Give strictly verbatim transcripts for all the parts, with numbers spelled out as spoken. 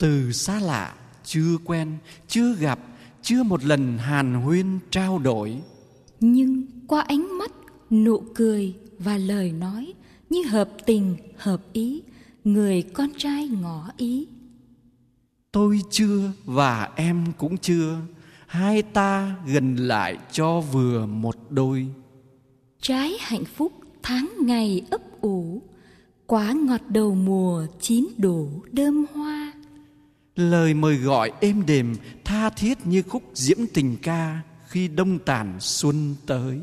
Từ xa lạ, chưa quen, chưa gặp, chưa một lần hàn huyên trao đổi, nhưng qua ánh mắt, nụ cười và lời nói như hợp tình, hợp ý, người con trai ngỏ ý. tôi chưa và em cũng chưa, hai ta gần lại cho vừa một đôi. Trái hạnh phúc tháng ngày ấp ủ, quả ngọt đầu mùa chín đủ đơm hoa. Lời mời gọi êm đềm, tha thiết như khúc diễm tình ca khi đông tàn xuân tới.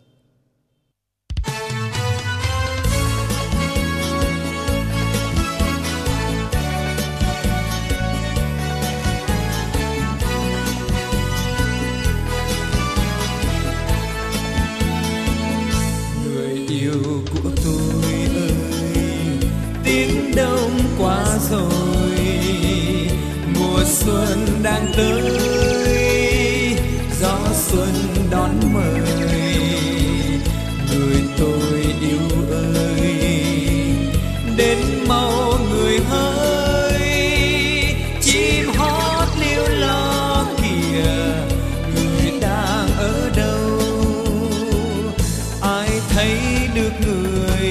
Người yêu của tôi ơi, tiếng đông qua rồi, mùa xuân đang tới, gió xuân đón mời. Người tôi yêu ơi, đến mau người hỡi, chim hót liêu lo kìa, người đang ở đâu? Ai thấy được người,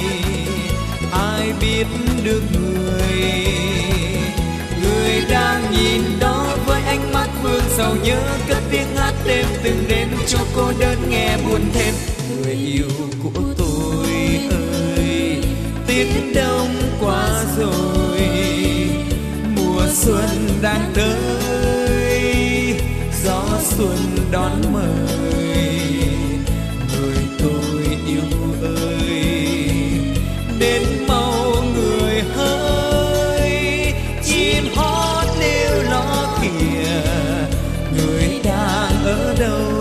ai biết được người, người đang nhìn đó với ánh mắt vương sầu nhớ, cất tiếng hát đêm từng đêm cho cô đơn nghe buồn thêm. Người yêu của tôi ơi, tiếng đông qua rồi, mùa xuân đang tới, gió xuân đón mời. Người tôi yêu ơi, đến mau người hỡi, chim hót liêu lo kìa, người đang ở đâu?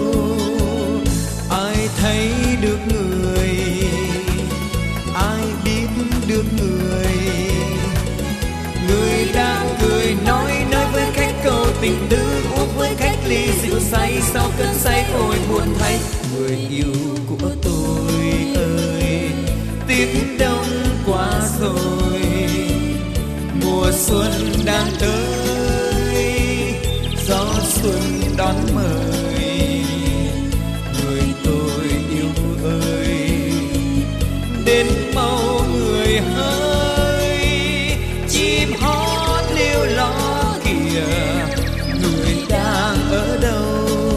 Ai thấy được người, ai biết được người, người đang cười nói nói với khách câu tình tứ, uống với khách ly rượu say, sau cơn say ôi buồn thay. Người yêu của tôi ơi, tiếng đông qua rồi, mùa xuân đang tới, gió xuân đón mời. Người tôi yêu ơi, đến mau người hỡi, chim hót liêu lo kìa, người đang ở đâu?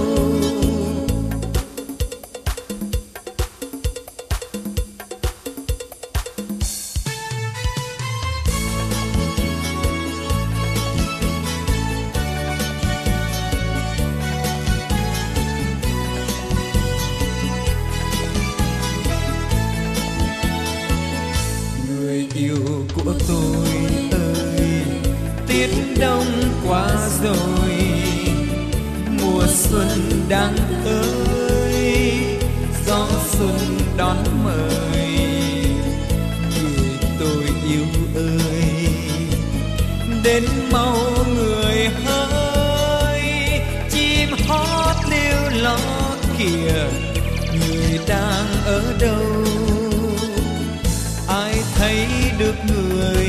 Yêu của tôi ơi, tiết đông qua rồi, mùa xuân đang tới, gió xuân đón mời. Người tôi yêu ơi, đến mau người hỡi, chim hót liêu lo kìa, người đang ở đâu? Ai thấy được người,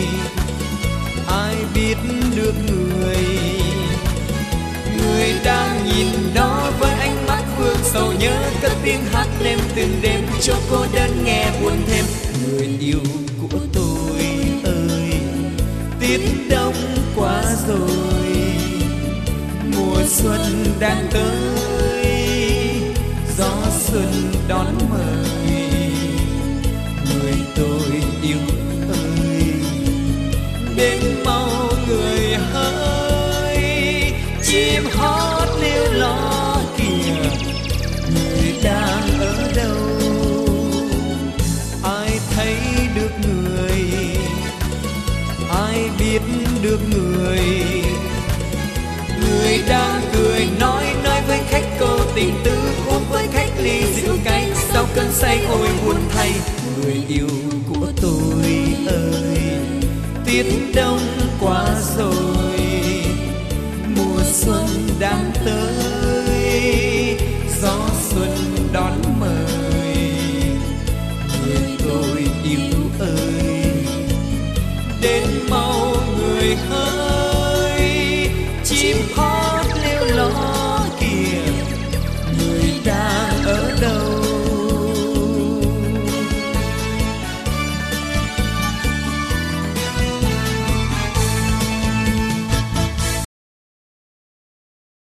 ai biết được người, người đang nhìn đó với ánh mắt vương sầu nhớ, cất tiếng hát đêm từng đêm cho cô đơn nghe buồn thêm. Người yêu của tôi ơi, tiết đông qua rồi, mùa xuân đang tới, gió xuân đón mời. Người tôi yêu ơi, đến mau người hỡi, chim hót liêu lo kìa, người đang ở đâu? Ai thấy được người, ai biết được người, người đang cười nói nói với khách câu tình tứ, uống với khách ly rượu cay, sau cơn say ôi buồn thay. Người yêu của tôi ơi, tiết đông qua rồi, mùa xuân đang tới, gió xuân đón mời. Người tôi yêu ơi, đến mau người người hỡi, chim hót